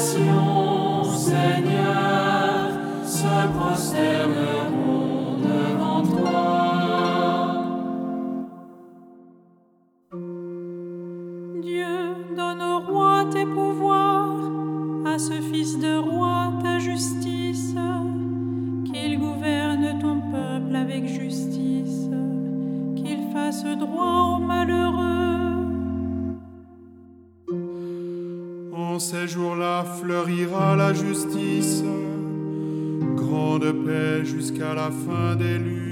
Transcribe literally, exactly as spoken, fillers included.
nations, Seigneur, se prosterneront devant toi. Dieu, donne au roi tes pouvoirs, à ce fils de roi ta justice, qu'il gouverne ton peuple avec justice, qu'il fasse droit aux malheureux. En ces jours-là fleurira la justice, grande paix jusqu'à la fin des lunes.